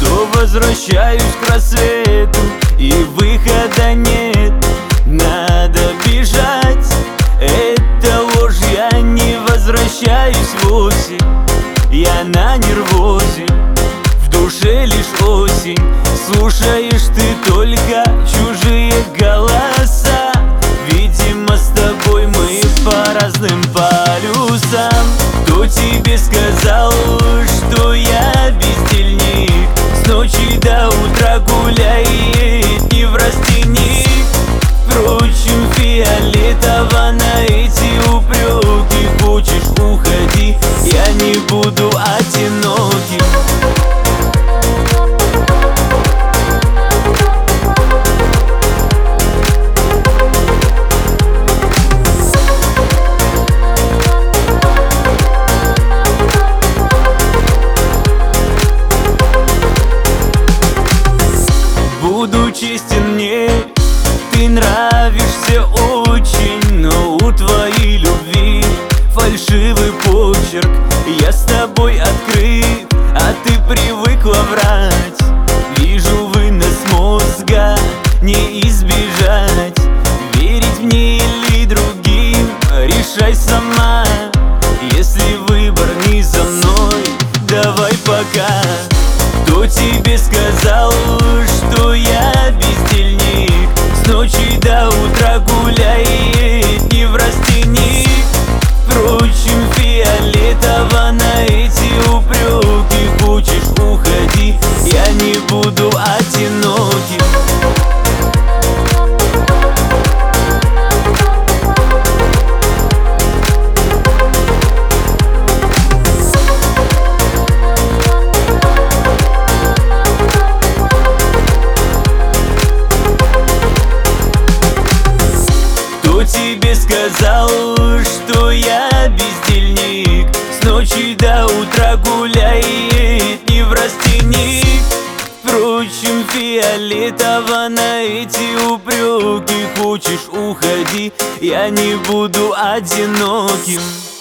то возвращаюсь к рассвету, и выхода нет. Надо бежать, это ложь, я не возвращаюсь в осень. Я на нервозе, в душе лишь осень. Слушаешь ты только чужие голоса. Видимо, с тобой мы по разным полюсам. Кто тебе сказал, что я бездельник? С ночи до утра гуляет неврастенник. Впрочем, фиолетово на эти упреки. Хочешь, уходи, я не буду одиноким. Буду честен, мне ты нравишься очень, но у твоей любви фальшивый почерк. Я с тобой открыт, а ты привыкла врать. Вижу вынос мозга, не избежать. Верить мне или другим, решай сама. Если выбор не за мной, давай пока. Кто тебе сказал, что я бездельник? С ночи до утра гуляет неврастенник. Впрочем, фиолетово на эти упреки. Хочешь, уходи, я не буду одиноким. Кто тебе сказал, что я бездельник? С ночи до утра гуляет неврастенник. Впрочем, фиолетово на эти упреки. Хочешь, уходи, я не буду одиноким.